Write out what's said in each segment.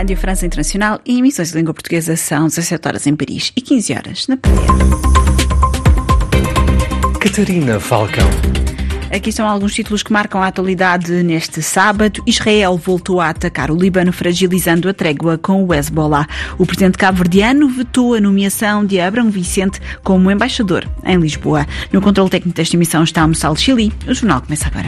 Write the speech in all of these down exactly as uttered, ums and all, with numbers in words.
Rádio França Internacional e emissões de língua portuguesa são dezassete horas em Paris e quinze horas na Praia. Catarina Falcão. Aqui estão alguns títulos que marcam a atualidade neste sábado. Israel voltou a atacar o Líbano, fragilizando a trégua com o Hezbollah. O presidente cabo-verdiano vetou a nomeação de Abrão Vicente como embaixador em Lisboa. No controle técnico desta emissão está o Moçal Chili. O jornal começa agora.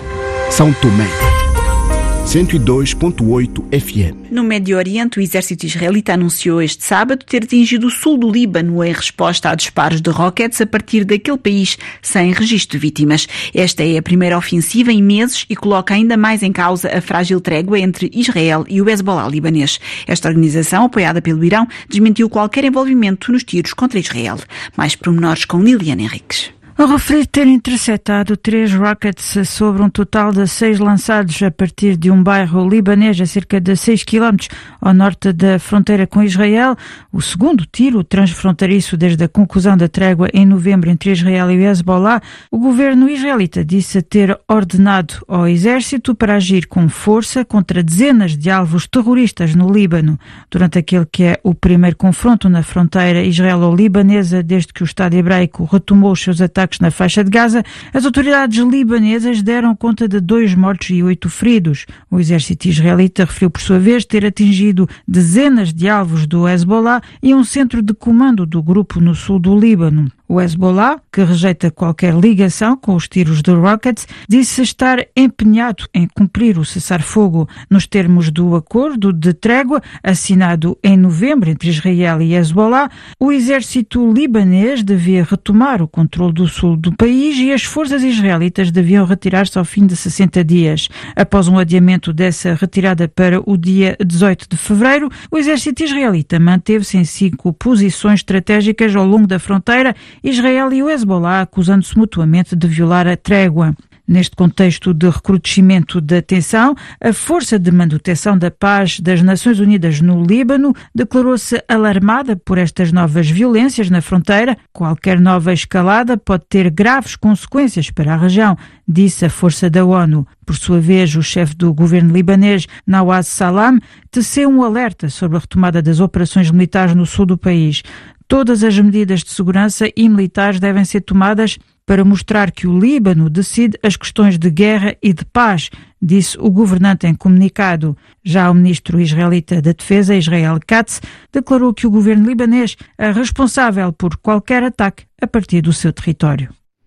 São Tomé, cento e dois ponto oito F M. No Médio Oriente, o exército israelita anunciou este sábado ter atingido o sul do Líbano em resposta a disparos de rockets a partir daquele país sem registro de vítimas. Esta é a primeira ofensiva em meses e coloca ainda mais em causa a frágil trégua entre Israel e o Hezbollah libanês. Esta organização, apoiada pelo Irão, desmentiu qualquer envolvimento nos tiros contra Israel. Mais pormenores com Liliana Henriques. O referido ter interceptado três rockets sobre um total de seis lançados a partir de um bairro libanês a cerca de seis quilómetros ao norte da fronteira com Israel. O segundo tiro transfronteiriço desde a conclusão da trégua em novembro entre Israel e o Hezbollah. O governo israelita disse ter ordenado ao exército para agir com força contra dezenas de alvos terroristas no Líbano. Durante aquele que é o primeiro confronto na fronteira israelo-libanesa desde que o Estado hebraico retomou os seus ataques na faixa de Gaza, as autoridades libanesas deram conta de dois mortos e oito feridos. O exército israelita referiu por sua vez ter atingido dezenas de alvos do Hezbollah e um centro de comando do grupo no sul do Líbano. O Hezbollah, que rejeita qualquer ligação com os tiros de rockets, disse estar empenhado em cumprir o cessar-fogo nos termos do acordo de trégua assinado em novembro entre Israel e Hezbollah. O exército libanês devia retomar o controle do sul do país e as forças israelitas deviam retirar-se ao fim de sessenta dias. Após um adiamento dessa retirada para o dia dezoito de fevereiro, o exército israelita manteve-se em cinco posições estratégicas ao longo da fronteira, Israel e o Hezbollah acusando-se mutuamente de violar a trégua. Neste contexto de recrudescimento da tensão, a Força de Manutenção da Paz das Nações Unidas no Líbano declarou-se alarmada por estas novas violências na fronteira. Qualquer nova escalada pode ter graves consequências para a região, disse a Força da ONU. Por sua vez, o chefe do governo libanês, Nawaz Salam, teceu um alerta sobre a retomada das operações militares no sul do país. Todas as medidas de segurança e militares devem ser tomadas para mostrar que o Líbano decide as questões de guerra e de paz, disse o governante em comunicado. Já o ministro israelita da Defesa, Israel Katz, declarou que o governo libanês é responsável por qualquer ataque a partir do seu território.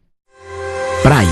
Praia,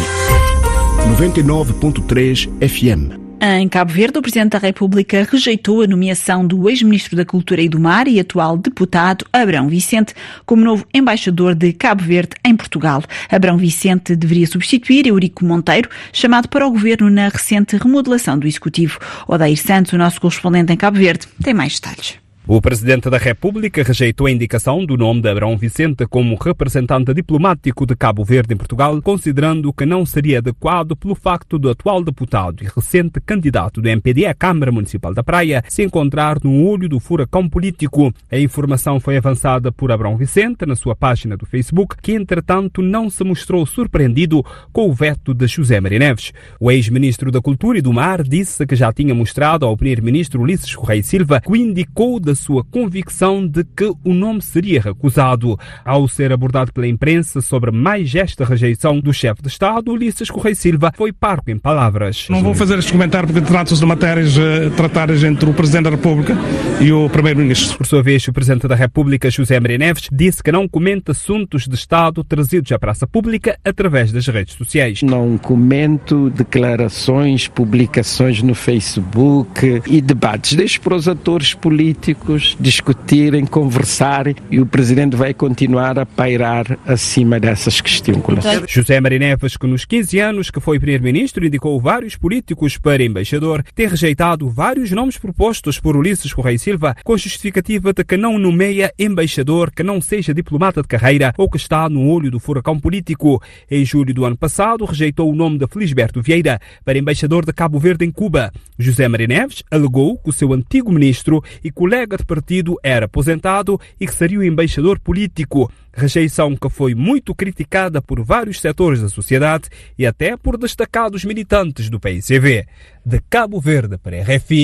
noventa e nove ponto três F M. Em Cabo Verde, o Presidente da República rejeitou a nomeação do ex-ministro da Cultura e do Mar e atual deputado Abrão Vicente como novo embaixador de Cabo Verde em Portugal. Abrão Vicente deveria substituir Eurico Monteiro, chamado para o governo na recente remodelação do Executivo. Odair Santos, o nosso correspondente em Cabo Verde, tem mais detalhes. O Presidente da República rejeitou a indicação do nome de Abrão Vicente como representante diplomático de Cabo Verde em Portugal, considerando que não seria adequado pelo facto do atual deputado e recente candidato do M P D à Câmara Municipal da Praia se encontrar no olho do furacão político. A informação foi avançada por Abrão Vicente na sua página do Facebook, que entretanto não se mostrou surpreendido com o veto de José Maria Neves. O ex-ministro da Cultura e do Mar disse que já tinha mostrado ao primeiro-ministro Ulisses Correia Silva que o indicou da sua convicção de que o nome seria recusado. Ao ser abordado pela imprensa sobre mais esta rejeição do chefe de Estado, Ulisses Correia Silva foi parco em palavras. Não vou fazer este comentário porque trata-se de matérias uh, tratadas entre o Presidente da República e o Primeiro-Ministro. Por sua vez, o Presidente da República, José Maria Neves, disse que não comenta assuntos de Estado trazidos à praça pública através das redes sociais. Não comento declarações, publicações no Facebook e debates. Deixo para os atores políticos discutirem, conversarem e o Presidente vai continuar a pairar acima dessas questões. José Maria Neves, que nos quinze anos que foi Primeiro-Ministro indicou vários políticos para embaixador, tem rejeitado vários nomes propostos por Ulisses Correia Silva com justificativa de que não nomeia embaixador que não seja diplomata de carreira ou que está no olho do furacão político. Em julho do ano passado, rejeitou o nome de Felisberto Vieira para embaixador de Cabo Verde em Cuba. José Maria Neves alegou que o seu antigo ministro e colega de partido era aposentado e que seria o embaixador político. Rejeição que foi muito criticada por vários setores da sociedade e até por destacados militantes do P I C V. De Cabo Verde para a R F I,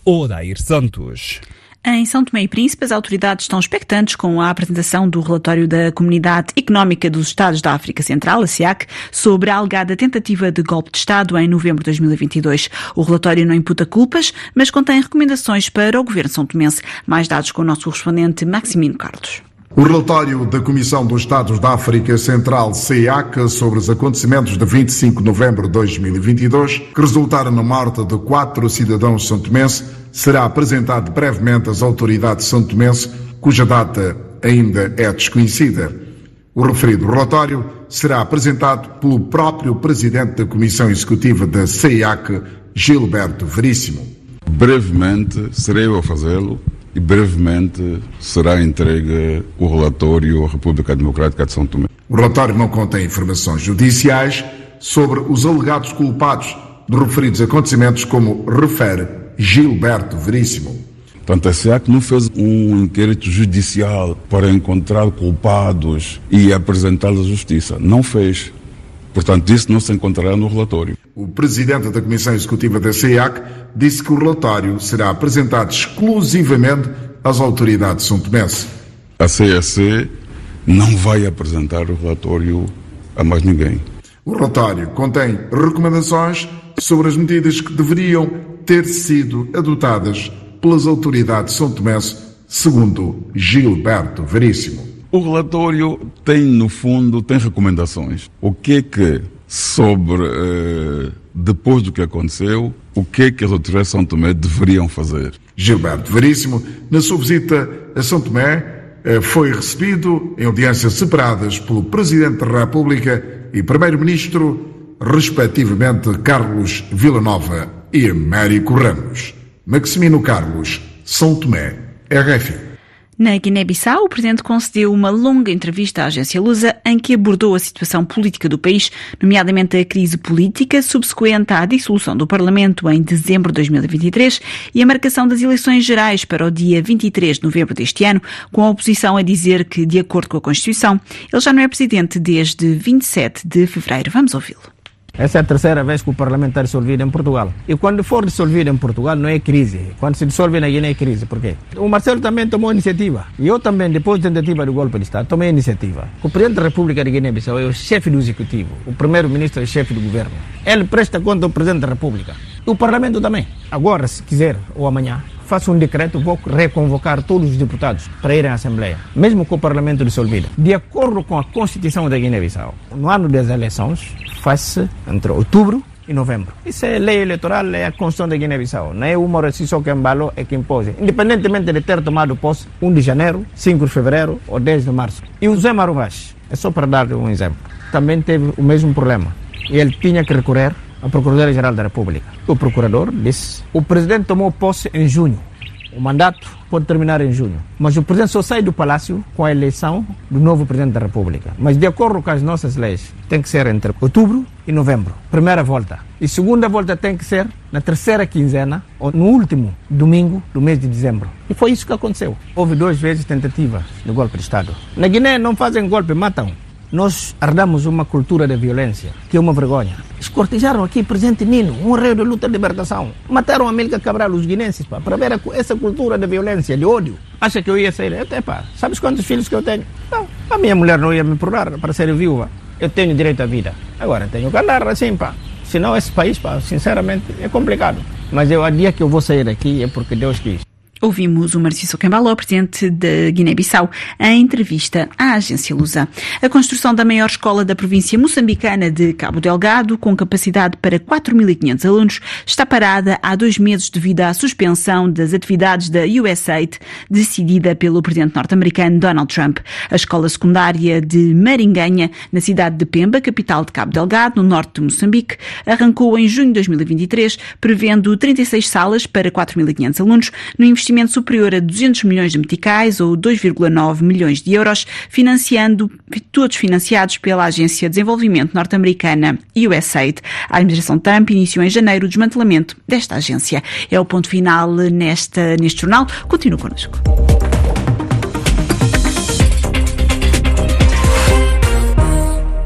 Odair Santos. Em São Tomé e Príncipe, as autoridades estão expectantes com a apresentação do relatório da Comunidade Económica dos Estados da África Central, a C E A C, sobre a alegada tentativa de golpe de Estado em novembro de dois mil e vinte e dois. O relatório não imputa culpas, mas contém recomendações para o governo são-tomense. Mais dados com o nosso correspondente Maximino Carlos. O relatório da Comissão dos Estados da África Central, C E A C, sobre os acontecimentos de vinte e cinco de novembro de dois mil e vinte e dois, que resultaram na morte de quatro cidadãos são-tomenses, será apresentado brevemente às autoridades são-tomenses, cuja data ainda é desconhecida. O referido relatório será apresentado pelo próprio presidente da Comissão Executiva da C E A C, Gilberto Veríssimo. Brevemente serei eu a fazê-lo e brevemente será entregue o relatório à República Democrática de São Tomé. O relatório não contém informações judiciais sobre os alegados culpados dos referidos acontecimentos, como refere Gilberto Veríssimo. Portanto, a C E A C não fez um inquérito judicial para encontrar culpados e apresentá-los à justiça. Não fez. Portanto, isso não se encontrará no relatório. O presidente da Comissão Executiva da C E A C disse que o relatório será apresentado exclusivamente às autoridades são-tomenses. A C E C não vai apresentar o relatório a mais ninguém. O relatório contém recomendações sobre as medidas que deveriam ter sido adotadas pelas autoridades são-tomenses, segundo Gilberto Veríssimo. O relatório tem, no fundo, tem recomendações. O que é que, sobre, eh, depois do que aconteceu, o que é que as autoridades de São Tomé deveriam fazer? Gilberto Veríssimo, na sua visita a São Tomé, eh, foi recebido em audiências separadas pelo Presidente da República e Primeiro-Ministro, respectivamente Carlos Villanova e Américo Ramos. Maximino Carlos, São Tomé, R F I. Na Guiné-Bissau, o Presidente concedeu uma longa entrevista à agência Lusa em que abordou a situação política do país, nomeadamente a crise política subsequente à dissolução do Parlamento em dezembro de dois mil e vinte e três e a marcação das eleições gerais para o dia vinte e três de novembro deste ano, com a oposição a dizer que, de acordo com a Constituição, ele já não é Presidente desde vinte e sete de fevereiro. Vamos ouvi-lo. Essa é a terceira vez que o parlamento está dissolvido em Portugal. E quando for dissolvido em Portugal não é crise. Quando se dissolve na Guiné é crise. Por quê? O Marcelo também tomou iniciativa. E eu também, depois da tentativa do golpe de Estado, tomei iniciativa. O Presidente da República de Guiné-Bissau é o chefe do Executivo. O Primeiro-Ministro é o chefe do Governo. Ele presta conta ao Presidente da República. O Parlamento também. Agora, se quiser, ou amanhã, faço um decreto, vou reconvocar todos os deputados para irem à Assembleia, mesmo com o Parlamento dissolvido. De acordo com a Constituição da Guiné-Bissau, no ano das eleições, faz-se entre outubro e novembro. Isso é lei eleitoral, é a Constituição da Guiné-Bissau. Não é uma decisão que embalou, é que impôs. Independentemente de ter tomado posse um de janeiro, cinco de fevereiro ou dez de março. E o José Maru Vaz, é só para dar um exemplo, também teve o mesmo problema. E ele tinha que recorrer à Procuradoria-Geral da República. O procurador disse: o presidente tomou posse em junho. O mandato pode terminar em junho. Mas o presidente só sai do palácio com a eleição do novo presidente da República. Mas de acordo com as nossas leis, tem que ser entre outubro e novembro. Primeira volta. E segunda volta tem que ser na terceira quinzena ou no último domingo do mês de dezembro. E foi isso que aconteceu. Houve duas vezes tentativas de golpe de Estado. Na Guiné não fazem golpe, matam. Nós herdamos uma cultura de violência, que é uma vergonha. Escortejaram aqui o presidente Nino, um rei de luta de libertação. Mataram a Amílcar Cabral, os guinenses, pá, para ver a, essa cultura de violência, de ódio. Acha que eu ia sair? Até, pá, sabes quantos filhos que eu tenho? Não, a minha mulher não ia me procurar para ser viúva. Eu tenho direito à vida. Agora tenho que andar assim, pá. Senão esse país, pá, sinceramente, é complicado. Mas eu, a dia que eu vou sair daqui é porque Deus quis. Ouvimos o Marciso Kembalo, presidente da Guiné-Bissau, em entrevista à agência Lusa. A construção da maior escola da província moçambicana de Cabo Delgado, com capacidade para quatro mil e quinhentos alunos, está parada há dois meses devido à suspensão das atividades da U S A I D, decidida pelo presidente norte-americano Donald Trump. A escola secundária de Maringanha, na cidade de Pemba, capital de Cabo Delgado, no norte de Moçambique, arrancou em junho de dois mil e vinte e três, prevendo trinta e seis salas para quatro mil e quinhentos alunos, no investimento superior a duzentos milhões de meticais, ou dois vírgula nove milhões de euros, financiando, todos financiados pela Agência de Desenvolvimento Norte-Americana U S A I D. A administração Trump iniciou em janeiro o desmantelamento desta agência. É o ponto final nesta, neste jornal. Continue connosco.